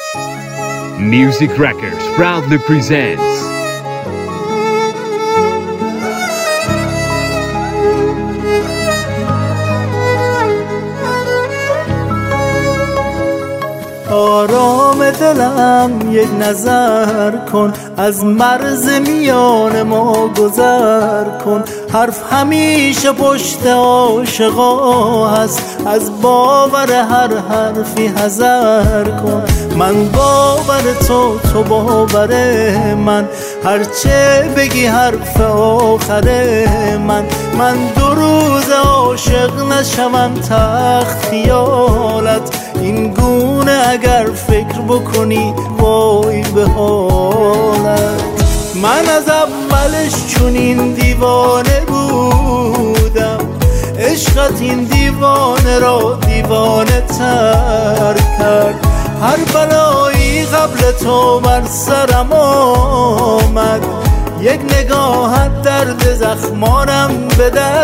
Music Records proudly presents آرام دلم یک نظر کن، از مرز میان ما گذر کن. حرف همیشه پشت عاشقا هست، از باور هر حرفی حذر کن. من باور تو باور من، هرچه بگی حرف آخر من دو روز عاشق نشوم تخت خیالت. این گونه اگر فکر بکنی وای به حالت. من از اولش چونین دیوانه بودم، عشقت این دیوانه را دیوانه تر کرد. هر بلایی قبل تو بر سرم آمد، یک نگاهت درد زخمانم به در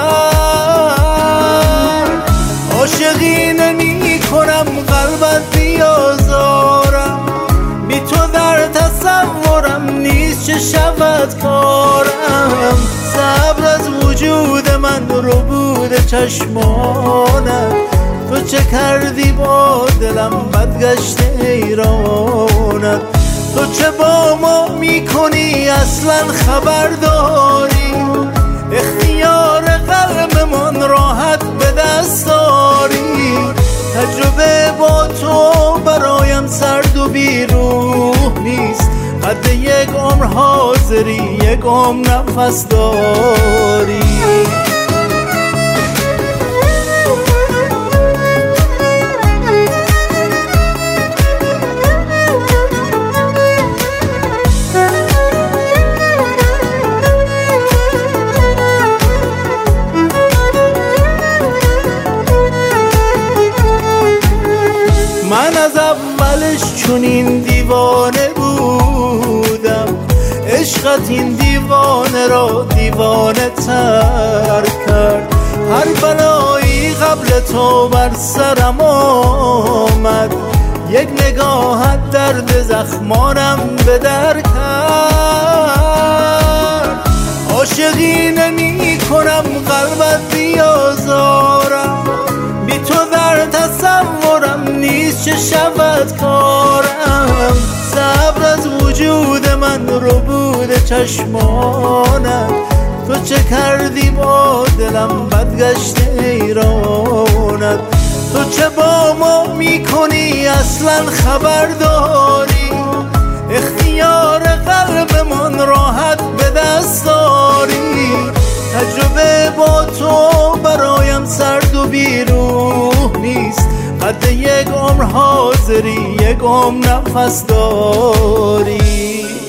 کرد. عاشقی نمی کنم قلبت بیازارم، بی تو در تصورم نیست چه شود کارم. صبر از وجود من رو بود چشمانت، تو چه کردی با دلم بدگشت ایرانت. تو چه با ما میکنی اصلا خبر داری؟ اختیار قلبمان راحت به دست داری. تجربه با تو برایم سرد و بیروح نیست، قد یک عمر حاضری یک عمر نفس داری. من از اولش چونین دیوانه بودم، عشقت این دیوانه را دیوانه تر کرد. هر بلایی قبل تو بر سرم آمد، یک نگاهت درد زخمانم به در کرد. عاشقی نمی کنم قلبت بیازارم، بی تو در تصورم نیست چه شود کارم. صبر از وجود من رو بود چشمانت، تو چه کردی با دلم بدگشت ایرانت. تو چه با ما میکنی اصلا خبر داری؟ اختیار قلبمان راحت به دست داری. تجربه با تو برایم سرد و بیروح نیست، قد یک عمر حاضری یک عمر نفس داری.